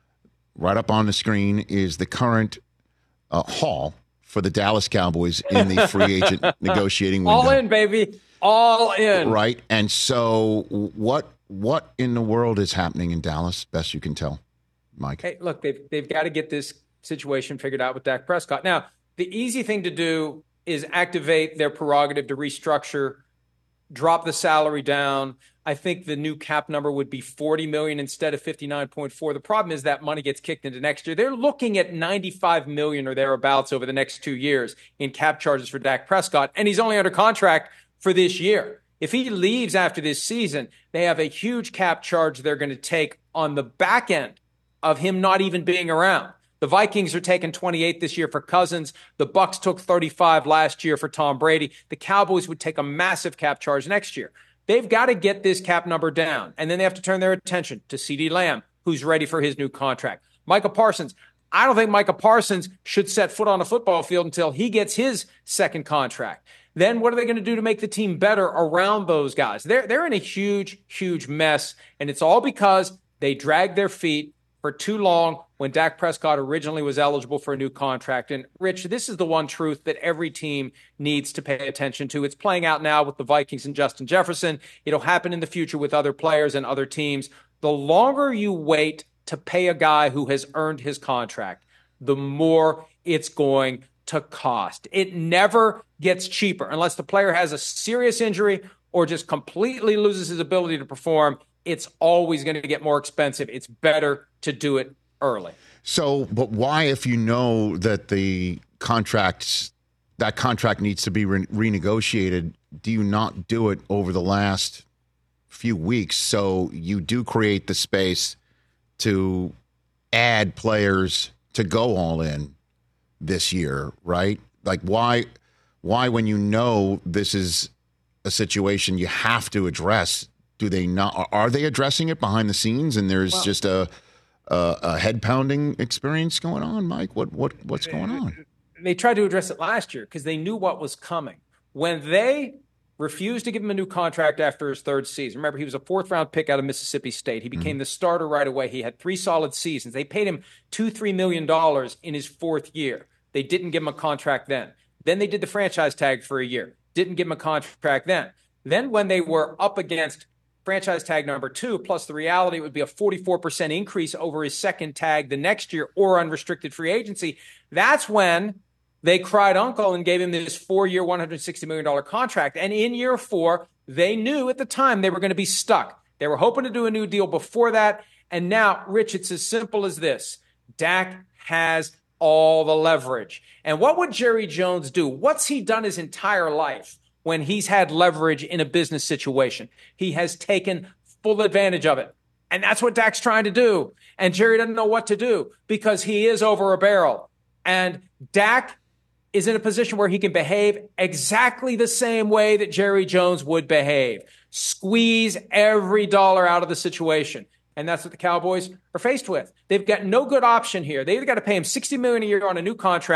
right up on the screen is the current uh, haul for the Dallas Cowboys in the free agent negotiating window. All in, baby. All in. Right. And so what what in the world is happening in Dallas, best you can tell, Mike? Hey, look, they've, they've got to get this situation figured out with Dak Prescott. Now, the easy thing to do is activate their prerogative to restructure, drop the salary down. I think the new cap number would be forty million dollars instead of fifty-nine point four. The problem is that money gets kicked into next year. They're looking at ninety-five million dollars or thereabouts over the next two years in cap charges for Dak Prescott, and he's only under contract for this year. If he leaves after this season, they have a huge cap charge they're going to take on the back end of him not even being around. The Vikings are taking twenty-eight this year for Cousins. The Bucs took thirty-five last year for Tom Brady. The Cowboys would take a massive cap charge next year. They've got to get this cap number down, and then they have to turn their attention to CeeDee Lamb, who's ready for his new contract. Micah Parsons, I don't think Micah Parsons should set foot on a football field until he gets his second contract. Then what are they going to do to make the team better around those guys? They're, they're in a huge, huge mess, and it's all because they dragged their feet for too long when Dak Prescott originally was eligible for a new contract. And, Rich, this is the one truth that every team needs to pay attention to. It's playing out now with the Vikings and Justin Jefferson. It'll happen in the future with other players and other teams. The longer you wait to pay a guy who has earned his contract, the more it's going to cost. It never gets cheaper unless the player has a serious injury or just completely loses his ability to perform. It's always going to get more expensive. It's better to do it early. So, but why, if you know that the contracts, that contract needs to be re- renegotiated, do you not do it over the last few weeks so you do create the space to add players to go all in this year, right? Like why, why when you know this is a situation you have to address, do they not? Are they addressing it behind the scenes, and there's well, just a, a a head pounding experience going on, Mike? What what what's going on? They tried to address it last year because they knew what was coming. When they refused to give him a new contract after his third season, remember he was a fourth round pick out of Mississippi State. He became mm-hmm. the starter right away. He had three solid seasons. They paid him two three million dollars in his fourth year. They didn't give him a contract then. Then they did the franchise tag for a year. Didn't give him a contract then. Then when they were up against franchise tag number two, plus the reality it would be a forty-four percent increase over his second tag the next year or unrestricted free agency, that's when they cried uncle and gave him this four-year, one hundred sixty million dollars contract. And in year four, they knew at the time they were going to be stuck. They were hoping to do a new deal before that. And now, Rich, it's as simple as this. Dak has all the leverage. And what would Jerry Jones do? What's he done his entire life when he's had leverage in a business situation? He has taken full advantage of it. And that's what Dak's trying to do. And Jerry doesn't know what to do because he is over a barrel. And Dak is in a position where he can behave exactly the same way that Jerry Jones would behave. Squeeze every dollar out of the situation. And that's what the Cowboys are faced with. They've got no good option here. They either got to pay him sixty million dollars a year on a new contract,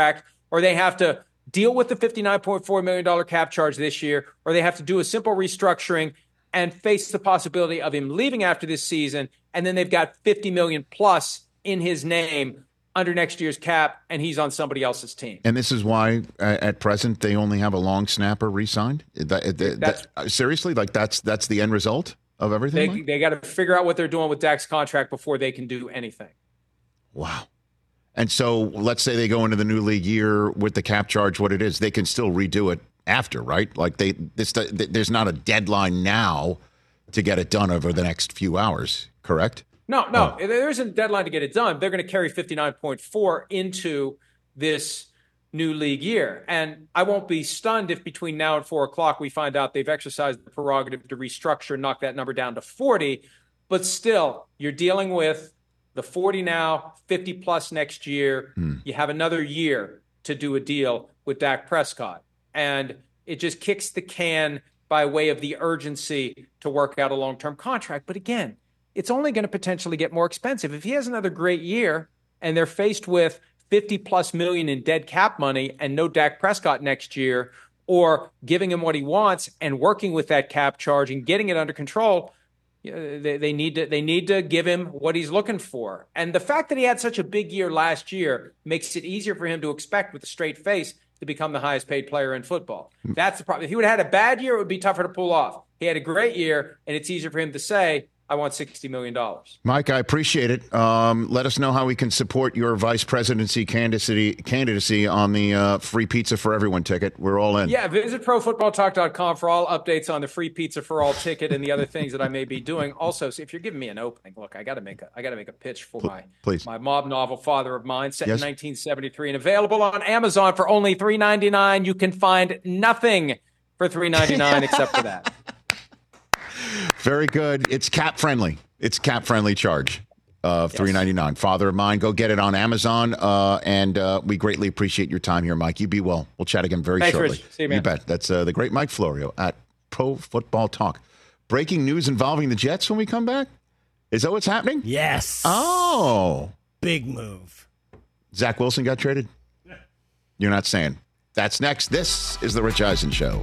or they have to deal with the fifty-nine point four million dollars cap charge this year, or they have to do a simple restructuring and face the possibility of him leaving after this season. And then they've got fifty million dollars plus in his name under next year's cap, and he's on somebody else's team. And this is why, uh, at present, they only have a long snapper re-signed? That, that, That's- that, seriously? Like, that's that's the end result of everything? They, Mike? they got to figure out what they're doing with Dak's contract before they can do anything. Wow. And so let's say they go into the new league year with the cap charge, what it is, they can still redo it after, right? Like, they this there's not a deadline now to get it done over the next few hours, correct? No, no, oh. There isn't a deadline to get it done. They're going to carry fifty-nine point four into this new league year. And I won't be stunned if between now and four o'clock we find out they've exercised the prerogative to restructure and knock that number down to forty. But still, you're dealing with the forty now, fifty plus next year. Hmm. You have another year to do a deal with Dak Prescott. And it just kicks the can by way of the urgency to work out a long-term contract. But again, it's only going to potentially get more expensive. If he has another great year and they're faced with fifty plus million in dead cap money and no Dak Prescott next year, or giving him what he wants and working with that cap charge and getting it under control, they, they need to they need to give him what he's looking for. And the fact that he had such a big year last year makes it easier for him to expect with a straight face to become the highest paid player in football. That's the problem. If he would have had a bad year, it would be tougher to pull off. He had a great year, and it's easier for him to say, I want sixty million dollars. Mike, I appreciate it. Um, let us know how we can support your vice presidency candidacy, candidacy on the uh, free pizza for everyone ticket. We're all in. Yeah, visit pro football talk dot com for all updates on the free pizza for all ticket and the other things that I may be doing. Also, so if you're giving me an opening, look, I got to make a I got to make a pitch for my Please. my mob novel Father of Mine, set Yes. in nineteen seventy-three and available on Amazon for only three ninety-nine. You can find nothing for three ninety-nine except for that. Very good. It's cap friendly. It's cap friendly charge of three ninety-nine. Father of Mine. Go get it on Amazon. Uh, and uh, we greatly appreciate your time here, Mike. You be well. We'll chat again very Thanks, shortly. Rich. See you, man. You bet. That's uh, the great Mike Florio at Pro Football Talk. Breaking news involving the Jets when we come back. Is that what's happening? Yes. Oh, big move. Zach Wilson got traded. You're not saying. That's next. This is the Rich Eisen Show.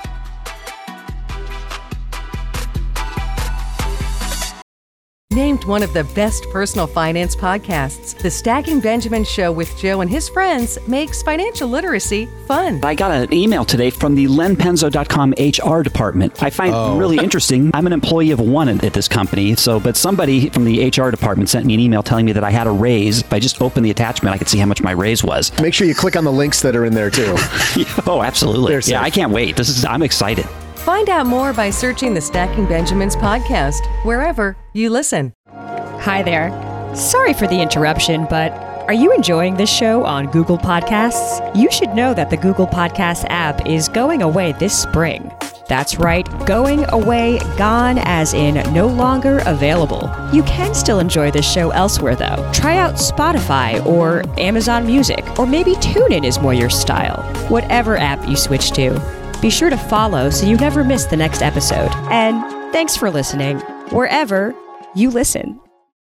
Named one of the best personal finance podcasts, the Stacking Benjamin Show with Joe and his friends makes financial literacy fun. I got an email today from the len penzo dot com H R department. I find Oh. it really interesting. I'm an employee of one at this company, so but somebody from the H R department sent me an email telling me that I had a raise. If I just opened the attachment, I could see how much my raise was. Make sure you click on the links that are in there too. Oh, absolutely. They're Yeah, safe. I can't wait. This is I'm excited. Find out more by searching the Stacking Benjamins podcast wherever you listen. Hi there. Sorry for the interruption, but are you enjoying this show on Google Podcasts? You should know that the Google Podcasts app is going away this spring. That's right, going away, gone as in no longer available. You can still enjoy this show elsewhere though. Try out Spotify or Amazon Music, or maybe TuneIn is more your style. Whatever app you switch to, be sure to follow so you never miss the next episode. And thanks for listening, wherever you listen.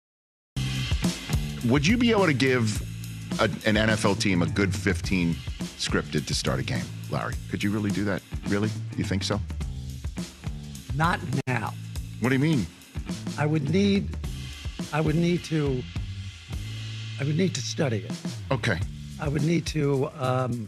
Would you be able to give a, an N F L team a good fifteen scripted to start a game, Larry? Could you really do that? Really? You think so? Not now. What do you mean? I would need, I would need to, I would need to study it. Okay. I would need to, um,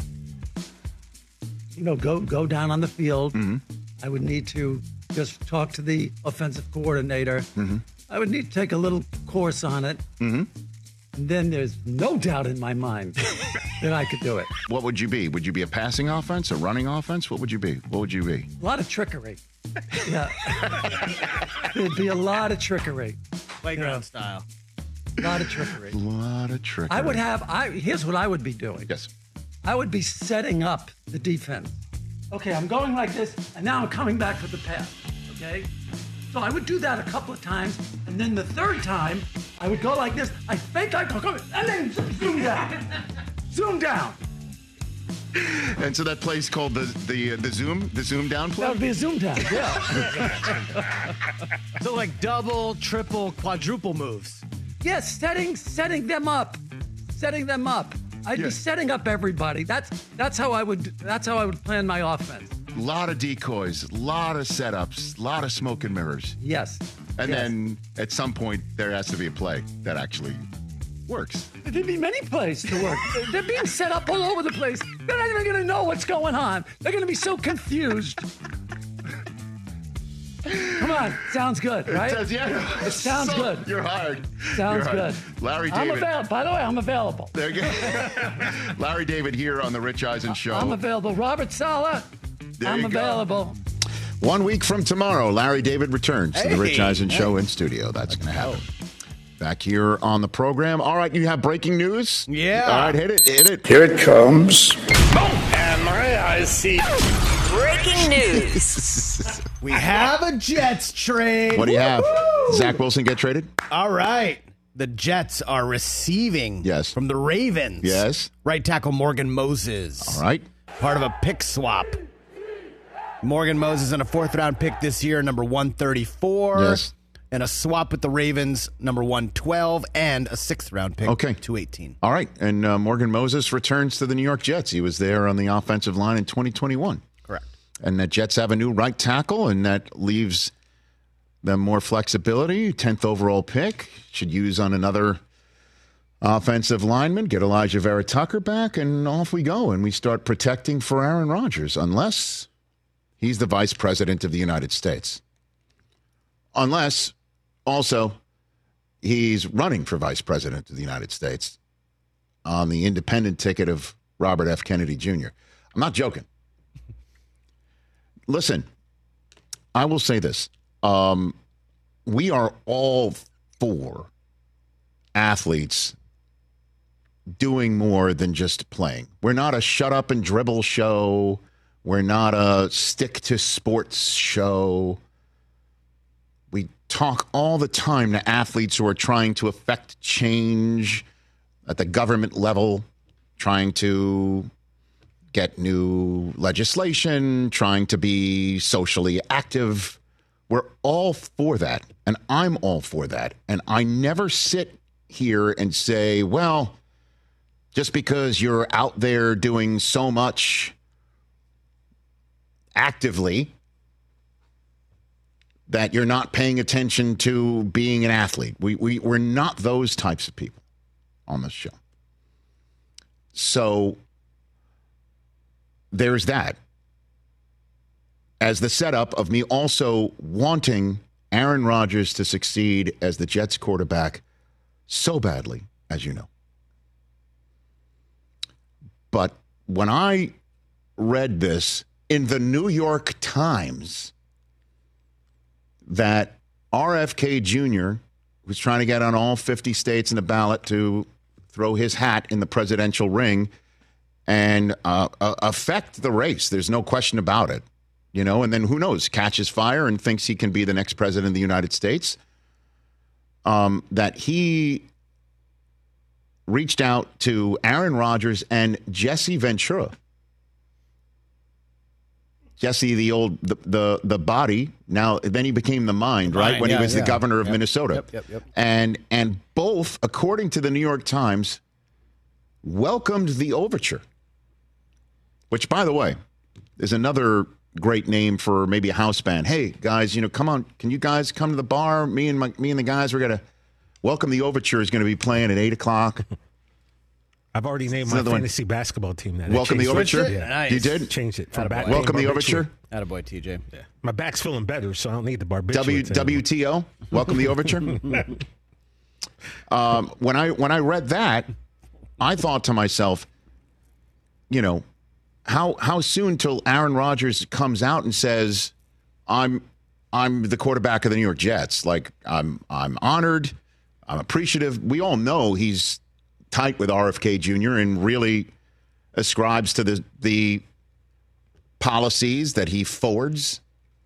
you know, go go down on the field. Mm-hmm. I would need to just talk to the offensive coordinator. Mm-hmm. I would need to take a little course on it. Mm-hmm. And then there's no doubt in my mind that I could do it. What would you be? Would you be a passing offense, a running offense? What would you be? What would you be? A lot of trickery. Yeah. There'd be a lot of trickery. Playground Yeah. style. A lot of trickery. A lot of trickery. I would have, I here's what I would be doing. Yes. I would be setting up the defense. Okay, I'm going like this, and now I'm coming back for the pass. Okay? So I would do that a couple of times, and then the third time, I would go like this. I fake I go, come, and then zoom down. Zoom down. And so that play's called the the the zoom the zoom down play. That would be a zoom down. Yeah. So like double, triple, quadruple moves. Yes, setting setting them up, setting them up. I'd Yeah. be setting up everybody. That's that's how I would that's how I would plan my offense. A lot of decoys, a lot of setups, a lot of smoke and mirrors. Yes. And Yes. then at some point, there has to be a play that actually works. There'd be many plays to work. They're being set up all over the place. They're not even going to know what's going on. They're going to be so confused. Come on, sounds good, right? It says, yeah. It sounds So- good. You're hired. Sounds You're hired. good. Larry I'm David. available. By the way, I'm available. There you go. Larry David here on the Rich Eisen Show. I'm available. Robert Sala, There I'm you go. available. One week from tomorrow, Larry David returns to the Rich Hey, Eisen hey. Show in studio. That's going to happen. Back here on the program. All right, you have breaking news? Yeah. All right, hit it. Hit it. Here it comes. And my eyes see. Breaking news. We have a Jets trade. What do you have? Woo! Zach Wilson get traded? All right. The Jets are receiving Yes. from the Ravens. Yes. Right tackle Morgan Moses. All right. Part of a pick swap. Morgan Moses and a fourth round pick this year, number one thirty-four. Yes. And a swap with the Ravens, number one twelve, and a sixth round pick, Okay. two eighteen. All right. And uh, Morgan Moses returns to the New York Jets. He was there on the offensive line in twenty twenty-one. Correct. And the Jets have a new right tackle, and that leaves them more flexibility. tenth overall pick. Should use on another offensive lineman. Get Elijah Vera Tucker back, and off we go. And we start protecting for Aaron Rodgers, unless he's the vice president of the United States. Unless, also, he's running for vice president of the United States on the independent ticket of Robert F. Kennedy Junior I'm not joking. Listen, I will say this. Um, we are all for athletes doing more than just playing. We're not a shut up and dribble show. We're not a stick to sports show. We talk all the time to athletes who are trying to affect change at the government level, trying to get new legislation, trying to be socially active. We're all for that, and I'm all for that. And I never sit here and say, well, just because you're out there doing so much actively that you're not paying attention to being an athlete. We, we, we're not those types of people on this show. So there's that. As the setup of me also wanting Aaron Rodgers to succeed as the Jets quarterback so badly, as you know. But when I read this in the New York Times, that R F K Junior was trying to get on all fifty states in the ballot to throw his hat in the presidential ring and uh, uh, affect the race. There's no question about it. You know, and then who knows, catches fire and thinks he can be the next president of the United States. Um, that he reached out to Aaron Rodgers and Jesse Ventura. Jesse, the old, the, the the body, now then he became the mind, right? Mind, when yeah, he was yeah. the governor of Yep, Minnesota. yep, yep, yep. And and both, according to the New York Times, welcomed the overture. Which, by the way, is another great name for maybe a house band. Hey guys, you know, come on, can you guys come to the bar? Me and my, me and the guys, we're gonna welcome the overture is going to be playing at eight o'clock. I've already named It's my another one. fantasy basketball team that. I Welcome the changed it. overture? Yeah. Nice. You did? Changed it from Attaboy. back. Welcome the barbiturate. overture. Attaboy, T J. Yeah. My back's feeling better, so I don't need the barbiturate. W anymore. W T O. Welcome the overture. um, when I when I read that, I thought to myself, you know, how how soon till Aaron Rodgers comes out and says, "I'm I'm the quarterback of the New York Jets." Like I'm I'm honored, I'm appreciative. We all know he's tight with R F K Junior and really ascribes to the the policies that he forwards.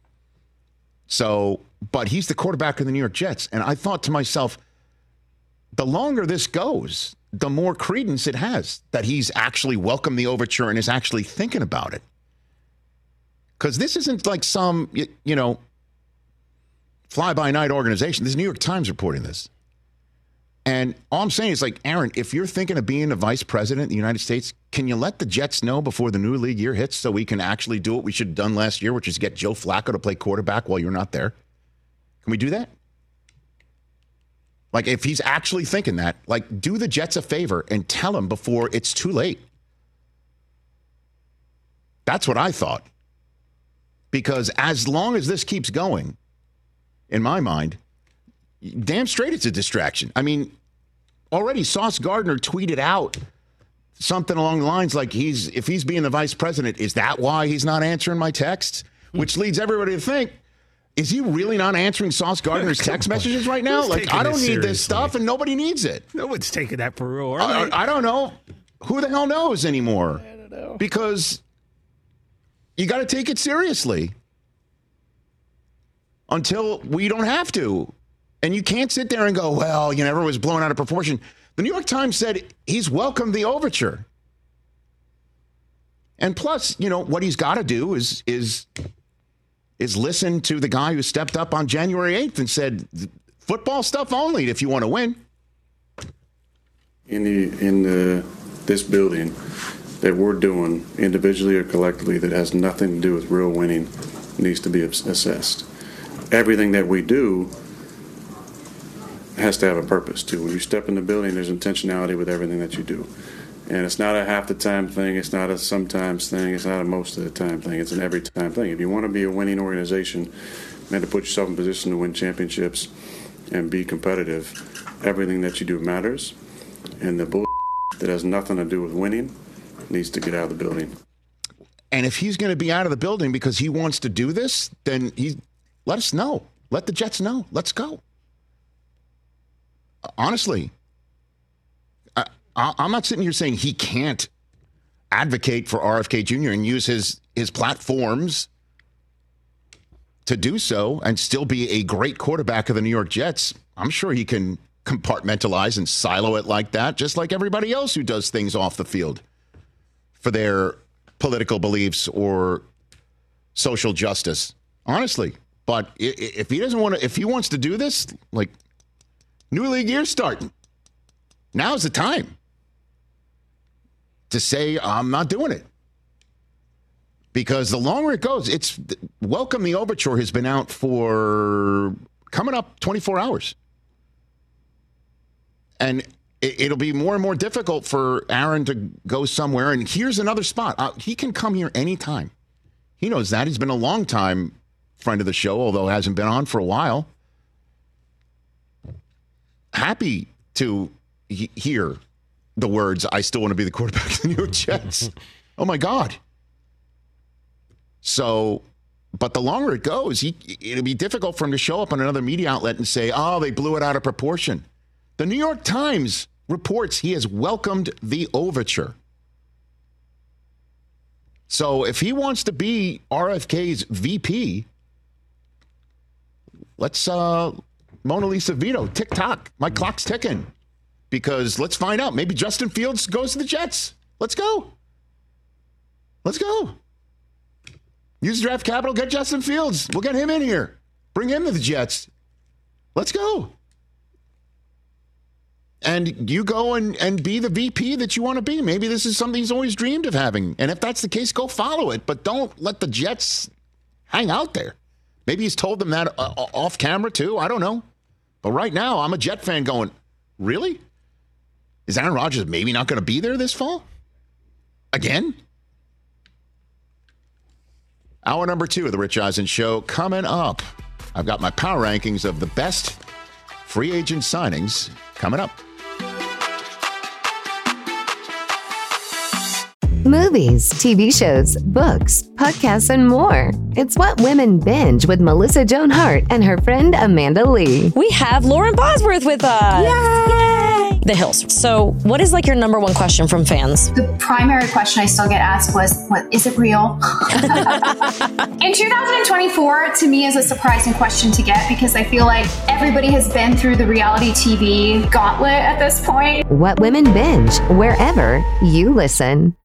So, but he's the quarterback of the New York Jets. And I thought to myself, the longer this goes, the more credence it has that he's actually welcomed the overture and is actually thinking about it. Because this isn't like some, you, you know, fly-by-night organization. This is New York Times reporting this. And all I'm saying is, like, Aaron, if you're thinking of being the vice president of the United States, can you let the Jets know before the new league year hits so we can actually do what we should have done last year, which is get Joe Flacco to play quarterback while you're not there? Can we do that? Like, if he's actually thinking that, like, do the Jets a favor and tell him before it's too late. That's what I thought. Because as long as this keeps going, in my mind, damn straight it's a distraction. I mean, already Sauce Gardner tweeted out something along the lines like, he's if he's being the vice president, is that why he's not answering my texts? Which leads everybody to think, is he really not answering Sauce Gardner's text messages right now? Who's Like, I don't this need seriously? this stuff, and nobody needs it. No one's taking that for real. Are I, they? I don't know. Who the hell knows anymore? I don't know. Because you got to take it seriously until we don't have to. And you can't sit there and go, well, you know, everyone was blown out of proportion. The New York Times said he's welcomed the overture. And plus, you know, what he's got to do is is is listen to the guy who stepped up on January eighth and said, football stuff only if you want to win. In the in the this building that we're doing individually or collectively that has nothing to do with real winning needs to be assessed. Everything that we do has to have a purpose too. When you step in the building, there's intentionality with everything that you do. And it's not a half the time thing, it's not a sometimes thing, it's not a most of the time thing, it's an every time thing. If you want to be a winning organization, you have to put yourself in position to win championships and be competitive. Everything that you do matters, and the bull that has nothing to do with winning needs to get out of the building. And if he's going to be out of the building because he wants to do this, then he let us know. Let the Jets know. Let's go. Honestly, I, I, I'm not sitting here saying he can't advocate for R F K Junior and use his, his platforms to do so and still be a great quarterback of the New York Jets. I'm sure he can compartmentalize and silo it like that, just like everybody else who does things off the field for their political beliefs or social justice. Honestly. But if he doesn't want to, if he wants to do this, like, new league year starting, now's the time to say, I'm not doing it. Because the longer it goes, it's Welcome the Overture has been out for coming up twenty-four hours. And it'll be more and more difficult for Aaron to go somewhere. And here's another spot. Uh, he can come here anytime. He knows that. He's been a long time friend of the show, although hasn't been on for a while. Happy to he- hear the words, I still want to be the quarterback of the New York Jets. Oh, my God. So, but the longer it goes, he, it'll be difficult for him to show up on another media outlet and say, oh, they blew it out of proportion. The New York Times reports he has welcomed the overture. So if he wants to be R F K's V P, let's, uh, Mona Lisa Vito, tick tock. My clock's ticking. Because let's find out. Maybe Justin Fields goes to the Jets. Let's go. Let's go. Use draft capital, get Justin Fields. We'll get him in here. Bring him to the Jets. Let's go. And you go and, and be the V P that you want to be. Maybe this is something he's always dreamed of having. And if that's the case, go follow it. But don't let the Jets hang out there. Maybe he's told them that uh, off camera too. I don't know. But right now, I'm a Jet fan going, really? Is Aaron Rodgers maybe not going to be there this fall? Again? Hour number two of the Rich Eisen Show coming up. I've got my power rankings of the best free agent signings coming up. Movies, T V shows, books, podcasts, and more. It's What Women Binge with Melissa Joan Hart and her friend Amanda Lee. We have Lauren Bosworth with us. Yay! The Hills. So what is like your number one question from fans? The primary question I still get asked was, "What is it real?" In two thousand twenty-four, to me, is a surprising question to get because I feel like everybody has been through the reality T V gauntlet at this point. What Women Binge, wherever you listen.